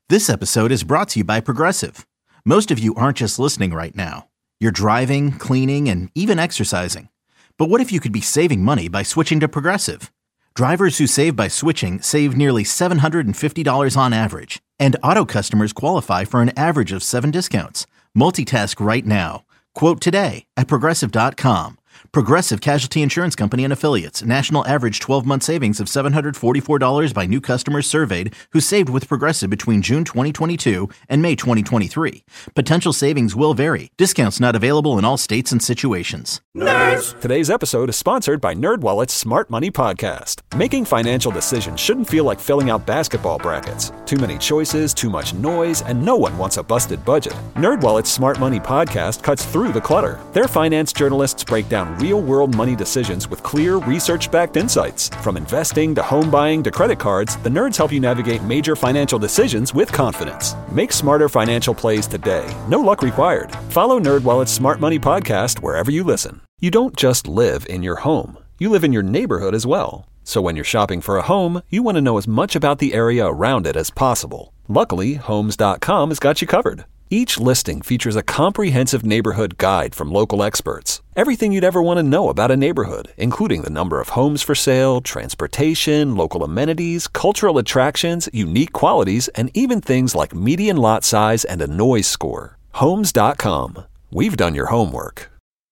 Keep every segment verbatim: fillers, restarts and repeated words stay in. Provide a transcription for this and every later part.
This episode is brought to you by Progressive. Most of you aren't just listening right now. You're driving, cleaning, and even exercising. But what if you could be saving money by switching to Progressive? Drivers who save by switching save nearly seven hundred fifty dollars on average. And auto customers qualify for an average of seven discounts. Multitask right now. Quote today at Progressive dot com. Progressive Casualty Insurance Company and Affiliates. National average twelve-month savings of seven hundred forty-four dollars by new customers surveyed who saved with Progressive between June twenty twenty-two and May twenty twenty-three. Potential savings will vary. Discounts not available in all states and situations. Nerds! Today's episode is sponsored by NerdWallet's Smart Money Podcast. Making financial decisions shouldn't feel like filling out basketball brackets. Too many choices, too much noise, and no one wants a busted budget. NerdWallet's Smart Money Podcast cuts through the clutter. Their finance journalists break down real-world money decisions with clear, research-backed insights. From investing to home buying to credit cards, the nerds help you navigate major financial decisions with confidence. Make smarter financial plays today. No luck required. Follow NerdWallet's Smart Money Podcast wherever you listen. You don't just live in your home. You live in your neighborhood as well. So when you're shopping for a home, you want to know as much about the area around it as possible. Luckily, Homes dot com has got you covered. Each listing features a comprehensive neighborhood guide from local experts. Everything you'd ever want to know about a neighborhood, including the number of homes for sale, transportation, local amenities, cultural attractions, unique qualities, and even things like median lot size and a noise score. Homes dot com. We've done your homework.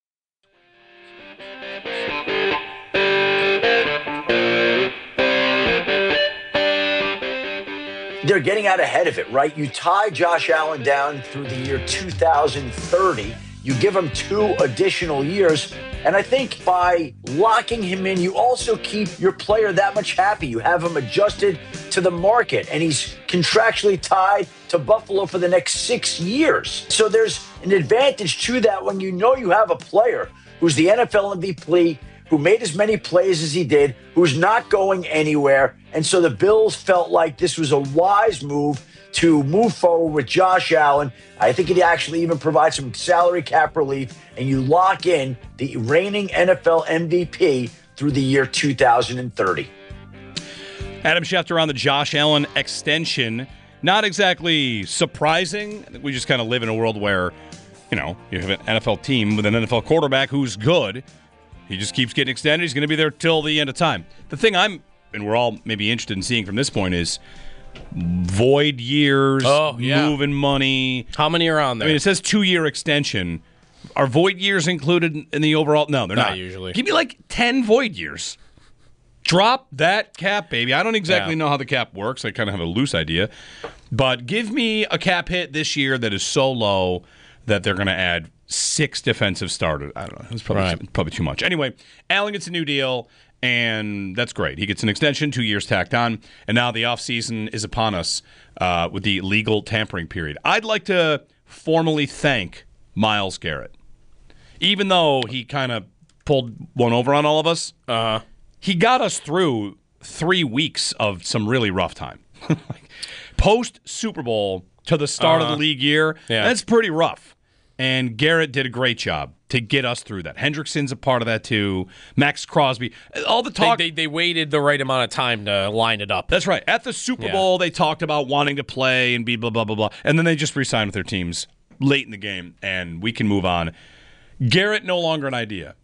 They're getting out ahead of it, right? You tie Josh Allen down through the year two thousand thirty. You give him two additional years. And I think by locking him in, you also keep your player that much happy. You have him adjusted to the market, and he's contractually tied to Buffalo for the next six years. So there's an advantage to that when you know you have a player who's the N F L M V P, who made as many plays as he did, who's not going anywhere. And so the Bills felt like this was a wise move to move forward with Josh Allen. I think it actually even provides some salary cap relief, and you lock in the reigning N F L M V P through the year two thousand thirty. Adam Schefter on the Josh Allen extension. Not exactly surprising. I think we just kind of live in a world where, you know, you have an N F L team with an N F L quarterback who's good. He just keeps getting extended. He's going to be there till the end of time. The thing I'm, and we're all maybe interested in seeing from this point is void years, oh, yeah. moving money. How many are on there? I mean, it says two-year extension. Are void years included in the overall? No, they're not. Not usually. Give me like ten void years. Drop that cap, baby. I don't exactly yeah. know how the cap works. I kind of have a loose idea. But give me a cap hit this year that is so low that they're going to add six defensive starters. I don't know. It's probably, right. too, probably too much. Anyway, Allen gets a new deal, and that's great. He gets an extension, two years tacked on, and now the offseason is upon us uh, with the legal tampering period. I'd like to formally thank Myles Garrett. Even though he kind of pulled one over on all of us, uh, he got us through three weeks of some really rough time. like, post-Super Bowl to the start uh-huh. of the league year, yeah. that's pretty rough. And Garrett did a great job to get us through that. Hendrickson's a part of that too. Max Crosby. All the talk. They, they, they waited the right amount of time to line it up. That's right. At the Super yeah. Bowl, they talked about wanting to play and be blah, blah, blah, blah. And then they just re-signed with their teams late in the game, and we can move on. Garrett, no longer an idea.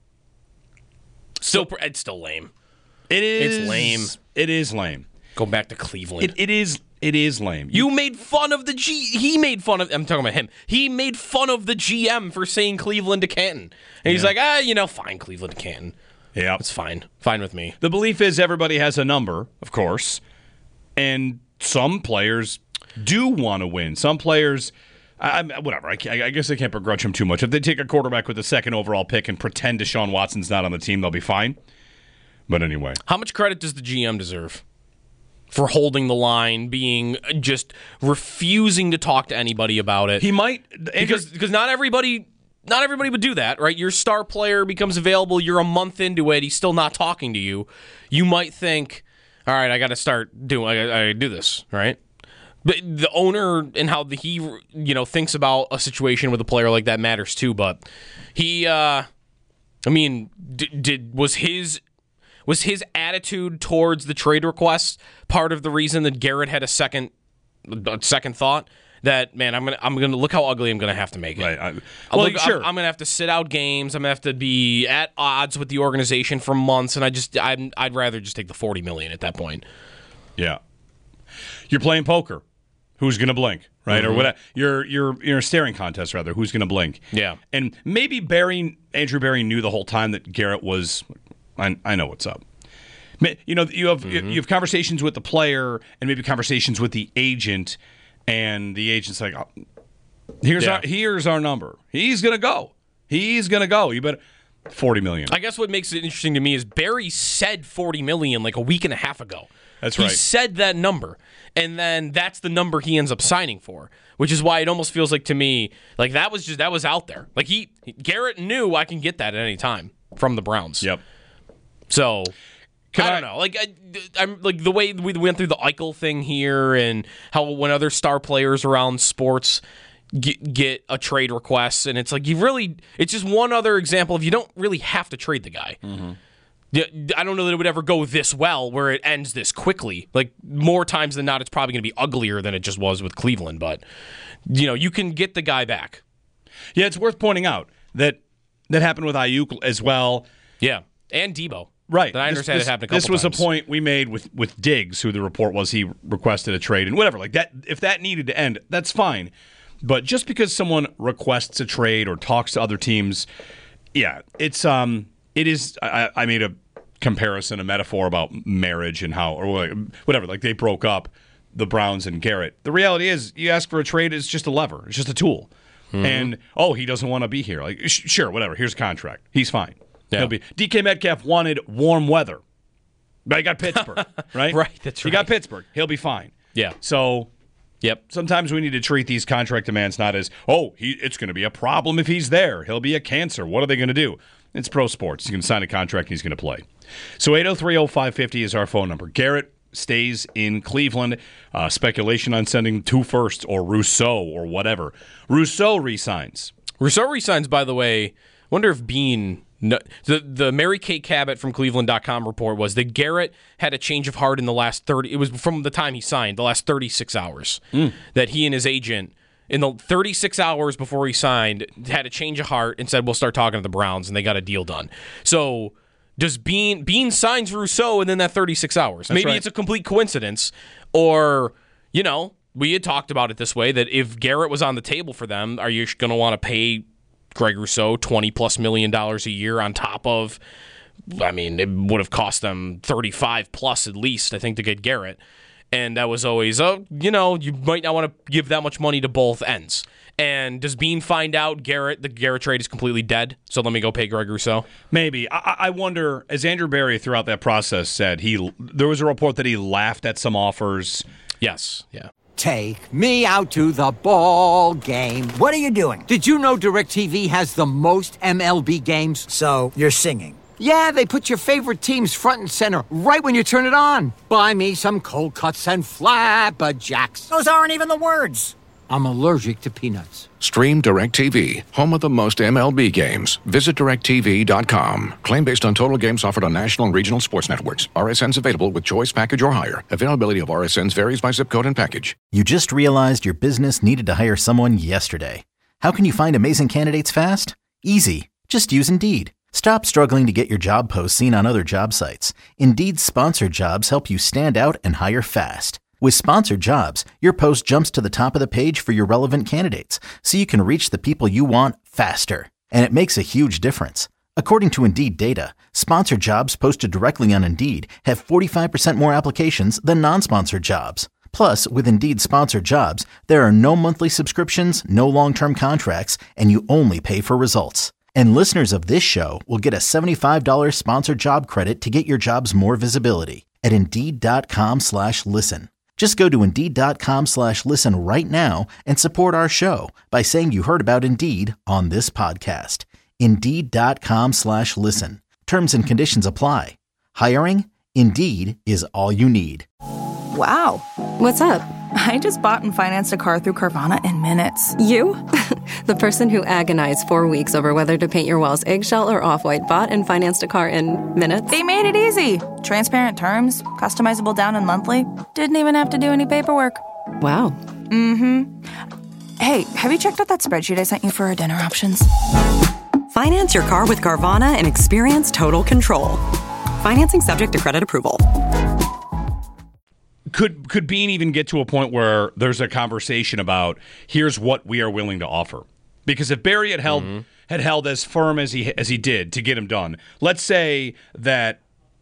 Still, it's still lame. It is. It's lame. It is lame. Go back to Cleveland. It, it is. It is lame. You made fun of the G. He made fun of. I'm talking about him. He made fun of the G M for saying Cleveland to Canton, and he's yeah. like, ah, you know, fine, Cleveland to Canton. Yeah, it's fine. Fine with me. The belief is everybody has a number, of course, and some players do want to win. Some players, I, I, whatever. I, I guess I can't begrudge them too much. If they take a quarterback with the second overall pick and pretend Deshaun Watson's not on the team, they'll be fine. But anyway, how much credit does the G M deserve for holding the line, being just refusing to talk to anybody about it? He might, because because not everybody not everybody would do that, right? Your star player becomes available, you're a month into it, he's still not talking to you. You might think, all right, I got to start doing, I got to do this, right? But the owner and how the, he you know thinks about a situation with a player like that matters too. But he, uh, I mean, did, did was his. Was his attitude towards the trade request part of the reason that Garrett had a second a second thought that, man, I'm gonna I'm gonna look how ugly I'm gonna have to make it. Right. I, well, well, look, sure. I'm, I'm gonna have to sit out games. I'm gonna have to be at odds with the organization for months, and I just I'm, I'd rather just take the forty million at that point. Yeah. You're playing poker. Who's going to blink, right? Mm-hmm. Or what? You're you're you're a staring contest rather. Who's going to blink? Yeah. And maybe Barry, Andrew Barry knew the whole time that Garrett was. I, I know what's up. You know, you have mm-hmm. you have conversations with the player and maybe conversations with the agent, and the agent's like, oh, "Here's yeah. our here's our number. He's going to go. He's going to go. You better." forty million. I guess what makes it interesting to me is Barry said forty million like a week and a half ago. That's he right. He said that number, and then that's the number he ends up signing for, which is why it almost feels like to me like that was just that was out there. Like he Garrett knew I can get that at any time from the Browns. Yep. So Can I I don't know. Like I, I'm like the way we went through the Eichel thing here, and how when other star players around sports get, get a trade request, and it's like you really it's just one other example of you don't really have to trade the guy. Mm-hmm. I don't know that it would ever go this well where it ends this quickly. Like, more times than not, it's probably going to be uglier than it just was with Cleveland. But, you know, you can get the guy back. Yeah, it's worth pointing out that that happened with Ayuk as well. Yeah, and Debo. Right. That I understand this, it happened a couple This was times. a point we made with, with Diggs, who the report was he requested a trade and whatever. Like that, if that needed to end, that's fine. But just because someone requests a trade or talks to other teams, yeah, it's um, it is. I, I made a comparison, a metaphor about marriage and how, or whatever. Like they broke up, the Browns and Garrett. The reality is, you ask for a trade, it's just a lever, it's just a tool. Mm-hmm. And oh, he doesn't want to be here. Like sh- sure, whatever. Here's a contract. He's fine. Yeah. He'll be. D K Metcalf wanted warm weather, but he got Pittsburgh, right? Right. That's right. He got Pittsburgh. He'll be fine. Yeah. So. Yep. Sometimes we need to treat these contract demands not as, oh, he, it's going to be a problem if he's there. He'll be a cancer. What are they going to do? It's pro sports. He's going to sign a contract and he's going to play. So eight oh three oh five five oh is our phone number. Garrett stays in Cleveland. Uh, speculation on sending two firsts or Rousseau or whatever. Rousseau resigns. Rousseau resigns, by the way. Wonder if Bean... No, the the Mary Kay Cabot from Cleveland dot com report was that Garrett had a change of heart in the last thirty. It was from the time he signed, the last thirty-six hours, mm. that he and his agent, in the thirty-six hours before he signed, had a change of heart and said, we'll start talking to the Browns, and they got a deal done. So does Bean Bean signs Rousseau and then that thirty-six hours? That's Maybe right. It's a complete coincidence, or, you know, we had talked about it this way, that if Garrett was on the table for them, are you going to want to pay Greg Rousseau twenty plus million dollars a year on top of, I mean, it would have cost them thirty-five plus at least, I think, to get Garrett. And that was always, oh, you know, you might not want to give that much money to both ends. And does Bean find out Garrett, the Garrett trade is completely dead, so let me go pay Greg Rousseau? Maybe. I, I wonder, as Andrew Barry throughout that process said, he there was a report that he laughed at some offers. Yes, yeah. Take me out to the ball game. What are you doing? Did you know DirecTV has the most M L B games? So, you're singing. Yeah, they put your favorite teams front and center right when you turn it on. Buy me some cold cuts and flabberjacks. Those aren't even the words. I'm allergic to peanuts. Stream DirecTV, home of the most M L B games. Visit direct T V dot com. Claim based on total games offered on national and regional sports networks. R S Ns available with choice package or higher. Availability of R S Ns varies by zip code and package. You just realized your business needed to hire someone yesterday. How can you find amazing candidates fast? Easy. Just use Indeed. Stop struggling to get your job posts seen on other job sites. Indeed's sponsored jobs help you stand out and hire fast. With sponsored jobs, your post jumps to the top of the page for your relevant candidates, so you can reach the people you want faster. And it makes a huge difference. According to Indeed data, sponsored jobs posted directly on Indeed have forty-five percent more applications than non-sponsored jobs. Plus, with Indeed sponsored jobs, there are no monthly subscriptions, no long-term contracts, and you only pay for results. And listeners of this show will get a seventy-five dollars sponsored job credit to get your jobs more visibility at Indeed.com slash listen. Just go to Indeed.com slash listen right now and support our show by saying you heard about Indeed on this podcast. Indeed.com slash listen. Terms and conditions apply. Hiring? Indeed is all you need. Wow. What's up? I just bought and financed a car through Carvana in minutes. You? The person who agonized four weeks over whether to paint your walls eggshell or off-white bought and financed a car in minutes? They made it easy. Transparent terms, customizable down and monthly. Didn't even have to do any paperwork. Wow. Mm-hmm. Hey, have you checked out that spreadsheet I sent you for our dinner options? Finance your car with Carvana and experience total control. Financing subject to credit approval. Could could Bean even get to a point where there's a conversation about here's what we are willing to offer? Because if Barry had held mm-hmm. had held as firm as he as he did to get him done, let's say that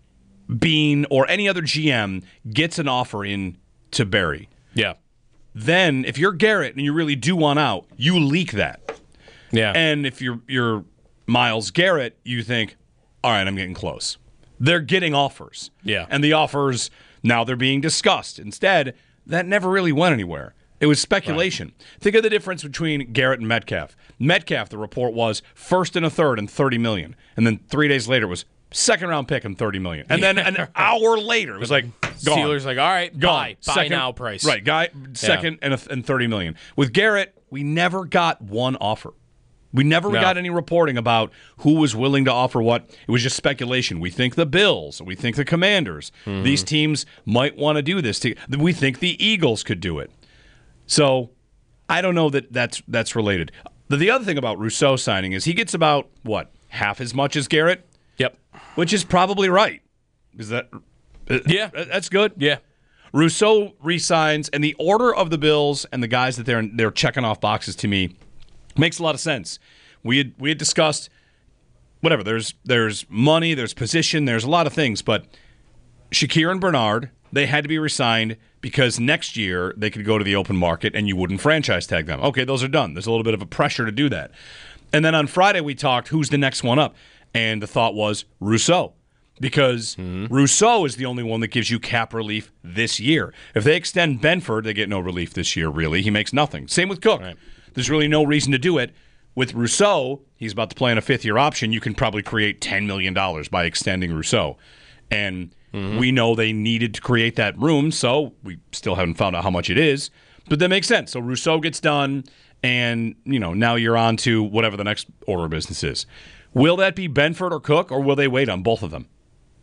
Bean or any other G M gets an offer in to Barry. Yeah. Then if you're Garrett and you really do want out, you leak that. Yeah. And if you're you're Myles Garrett, you think, all right, I'm getting close. They're getting offers. Yeah. And the offers, now they're being discussed. Instead, that never really went anywhere. It was speculation. Right. Think of the difference between Garrett and Metcalf. Metcalf, the report was first and a third and thirty million dollars. And then three days later it was second round pick and thirty million dollars. And then an hour later it was like, gone. Steelers like, all right, gone. buy. Buy second, now price. Right, guy second yeah. and, a, and thirty million dollars. With Garrett, we never got one offer. We never no. got any reporting about who was willing to offer what. It was just speculation. We think the Bills. We think the Commanders. Mm-hmm. These teams might want to do this. We think the Eagles could do it. So I don't know that that's, that's related. The other thing about Rousseau signing is he gets about, what, half as much as Garrett? Yep. Which is probably right. Is that? Yeah. That's good. Yeah. Rousseau resigns, and the order of the Bills and the guys that they're they're checking off boxes to me makes a lot of sense. We had we had discussed whatever. There's there's money, there's position, there's a lot of things, but Shakir and Bernard, they had to be resigned because next year they could go to the open market and you wouldn't franchise tag them. Okay, those are done. There's a little bit of a pressure to do that. And then on Friday we talked who's the next one up, and the thought was Rousseau. Because mm-hmm. Rousseau is the only one that gives you cap relief this year. If they extend Benford, they get no relief this year, really. He makes nothing. Same with Cook. Right. There's really no reason to do it. With Rousseau, he's about to play on a fifth-year option. You can probably create ten million dollars by extending Rousseau. And mm-hmm. we know they needed to create that room, so we still haven't found out how much it is. But that makes sense. So Rousseau gets done, and you know now you're on to whatever the next order of business is. Will that be Benford or Cook, or will they wait on both of them?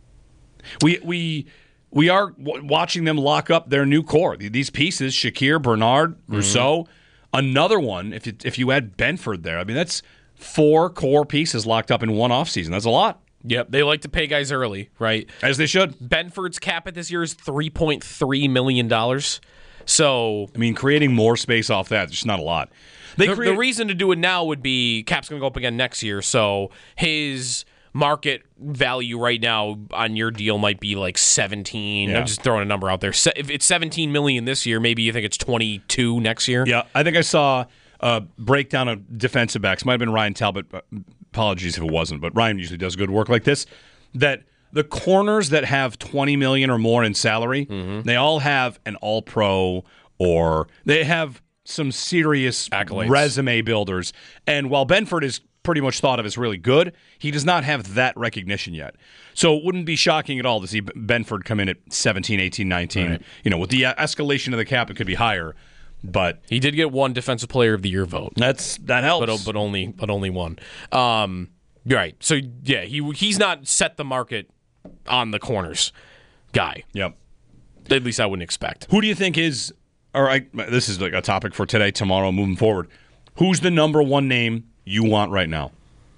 We we we are w- watching them lock up their new core. These pieces, Shakir, Bernard, Rousseau, mm-hmm. another one, if you, if you add Benford there, I mean, that's four core pieces locked up in one offseason. That's a lot. Yep, they like to pay guys early, right? As they should. Benford's cap at this year is three point three million dollars. So, I mean, creating more space off that, it's just not a lot. They the, create- the reason to do it now would be cap's going to go up again next year, so his market value right now on your deal might be like seventeen. Yeah. I'm just throwing a number out there. If it's seventeen million this year, maybe you think it's twenty-two next year. Yeah, I think I saw a breakdown of defensive backs. Might have been Ryan Talbot. Apologies if it wasn't, but Ryan usually does good work like this. That the corners that have twenty million or more in salary, mm-hmm. they all have an All-Pro or they have some serious accolades, resume builders. And while Benford is pretty much thought of as really good, he does not have that recognition yet. So it wouldn't be shocking at all to see Benford come in at seventeen, eighteen, nineteen. Right. You know, with the escalation of the cap, it could be higher. But he did get one Defensive Player of the Year vote. That's that helps, but, but only but only one. Um, right. So yeah, he he's not set the market on the corners guy. Yep. At least I wouldn't expect. Who do you think is? All right, this is like a topic for today, tomorrow, moving forward. Who's the number one name you want right now?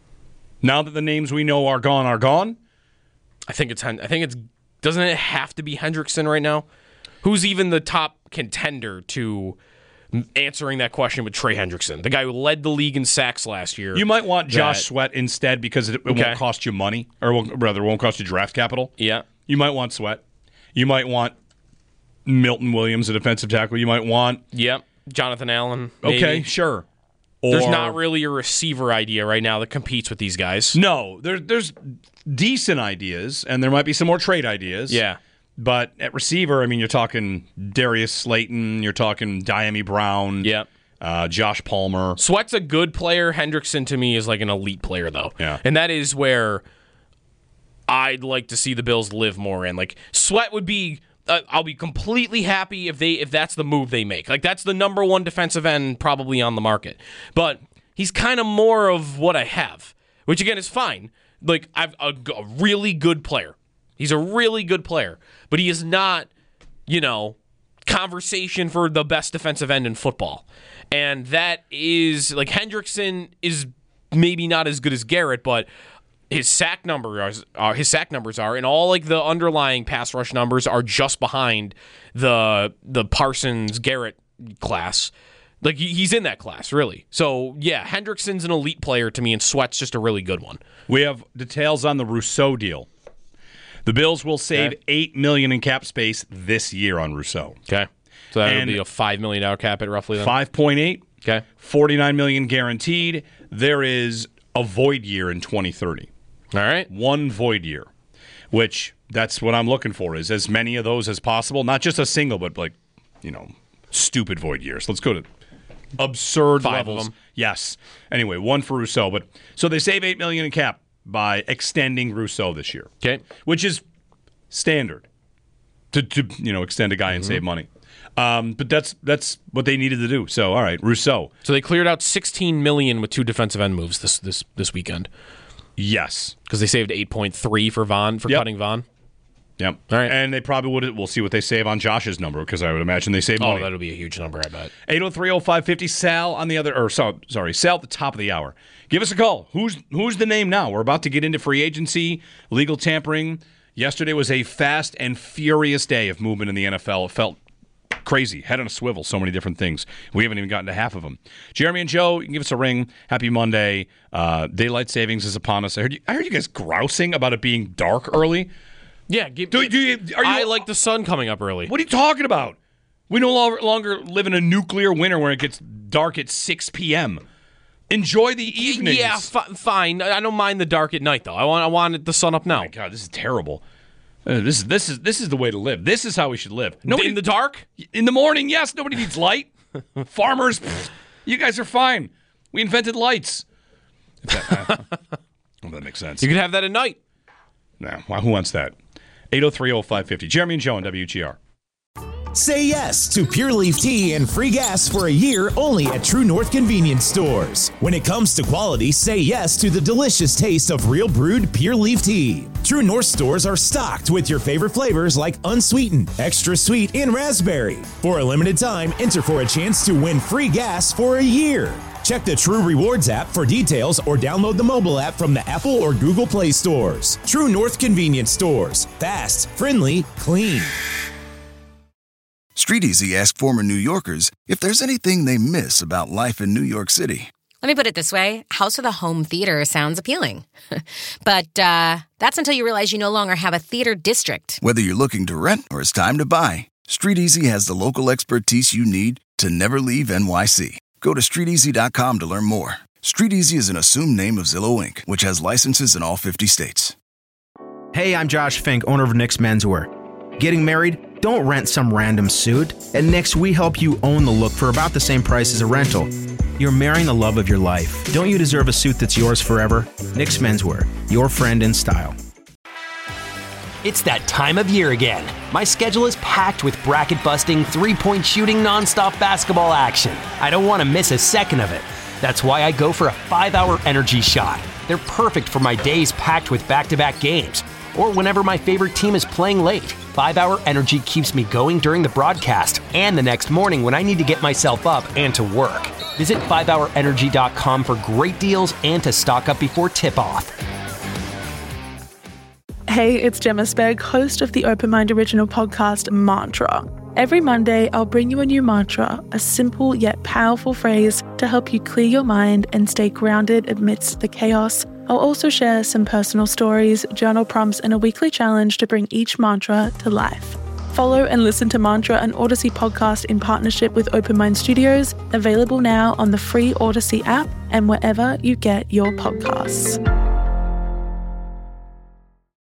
Now that the names we know are gone are gone, I think it's I think it's doesn't it have to be Hendrickson right now? Who's even the top contender to answering that question with Trey Hendrickson, the guy who led the league in sacks last year? You might want Josh that, Sweat instead because it, it okay. won't cost you money, or won't, rather, it won't cost you draft capital. Yeah, you might want Sweat. You might want Milton Williams, a defensive tackle. You might want yep Jonathan Allen. Maybe. Okay, sure. Or, there's not really a receiver idea right now that competes with these guys. No, there, there's decent ideas, and there might be some more trade ideas. Yeah. But at receiver, I mean, you're talking Darius Slayton, you're talking Diami Brown, yep. uh, Josh Palmer. Sweat's a good player. Hendrickson, to me, is like an elite player, though. Yeah. And that is where I'd like to see the Bills live more in. Like, Sweat would be... Uh, I'll be completely happy if they if that's the move they make. Like, that's the number one defensive end probably on the market. But he's kind of more of what I have, which, again, is fine. Like, I've a, a really good player. He's a really good player. But he is not, you know, conversation for the best defensive end in football. And that is, like, Hendrickson is maybe not as good as Garrett, but his sack numbers are, his sack numbers are, and all like the underlying pass rush numbers are just behind the the Parsons Garrett class. Like he's in that class, really. So yeah, Hendrickson's an elite player to me, and Sweat's just a really good one. We have details on the Rousseau deal. The Bills will save okay. eight million dollars in cap space this year on Rousseau. Okay, so that would be a five million dollar cap hit roughly. Then? Five point eight. Okay, forty-nine million dollars guaranteed. There is a void year in twenty thirty. All right. One void year, which that's what I'm looking for, is as many of those as possible. Not just a single, but like, you know, stupid void years. Let's go to absurd Five levels. Of them. Yes. Anyway, one for Rousseau. But so they save eight million dollars in cap by extending Rousseau this year. Okay. Which is standard to, to you know, extend a guy and mm-hmm. save money. Um, but that's that's what they needed to do. So, all right, Rousseau. So they cleared out sixteen million dollars with two defensive end moves this this this weekend. Yes, because they saved eight point three for Vaughn for yep. cutting Vaughn. Yep. All right, and they probably would. We'll see what they save on Josh's number, because I would imagine they save money. Oh, that'll be a huge number, I bet. eight oh three oh five five oh. Sal on the other, or so, sorry, Sal at the top of the hour. Give us a call. Who's who's the name now? We're about to get into free agency, legal tampering. Yesterday was a fast and furious day of movement in the N F L. It felt crazy, head on a swivel, so many different things. We haven't even gotten to half of them. Jeremy and Joe, you can give us a ring. Happy Monday. Uh, daylight savings is upon us. I heard you, I heard you guys grousing about it being dark early. Yeah, give, do, do you, are you, I like the sun coming up early. What are you talking about? We no longer live in a nuclear winter where it gets dark at six p.m. Enjoy the evenings. Yeah, f- fine. I don't mind the dark at night, though. I want I want the sun up now. Oh my God, this is terrible. Uh, this is this is this is the way to live. This is how we should live. Nobody, in the dark? In the morning, yes. Nobody needs light. Farmers, pfft, you guys are fine. We invented lights. That, uh, well, that makes sense. You can have that at night. No, well, who wants that? eight oh three oh five five oh. Jeremy and Joe on W G R. Say yes to Pure Leaf Tea and free gas for a year only at True North Convenience Stores. When it comes to quality, say yes to the delicious taste of real brewed Pure Leaf Tea. True North stores are stocked with your favorite flavors like unsweetened, extra sweet, and raspberry. For a limited time, enter for a chance to win free gas for a year. Check the True Rewards app for details or download the mobile app from the Apple or Google Play stores. True North Convenience Stores. Fast, friendly, clean. Street Easy asked former New Yorkers if there's anything they miss about life in New York City. Let me put it this way. House of the Home Theater sounds appealing. But uh, that's until you realize you no longer have a theater district. Whether you're looking to rent or it's time to buy, Street Easy has the local expertise you need to never leave N Y C. Go to street easy dot com to learn more. Street Easy is an assumed name of Zillow Incorporated, which has licenses in all fifty states. Hey, I'm Josh Fink, owner of Nick's Menswear. Getting married? Don't rent some random suit. At Nick's, we help you own the look for about the same price as a rental. You're marrying the love of your life. Don't you deserve a suit that's yours forever? Nick's Menswear, your friend in style. It's that time of year again. My schedule is packed with bracket-busting, three-point shooting, nonstop basketball action. I don't want to miss a second of it. That's why I go for a five-hour energy shot. They're perfect for my days packed with back-to-back games, or whenever my favorite team is playing late. five-hour energy keeps me going during the broadcast and the next morning when I need to get myself up and to work. Visit five hour energy dot com for great deals and to stock up before tip-off. Hey, it's Gemma Spegg, host of the Open Mind original podcast, Mantra. Every Monday, I'll bring you a new mantra, a simple yet powerful phrase to help you clear your mind and stay grounded amidst the chaos. I'll also share some personal stories, journal prompts, and a weekly challenge to bring each mantra to life. Follow and listen to Mantra, an Odyssey podcast in partnership with Open Mind Studios, available now on the free Odyssey app and wherever you get your podcasts.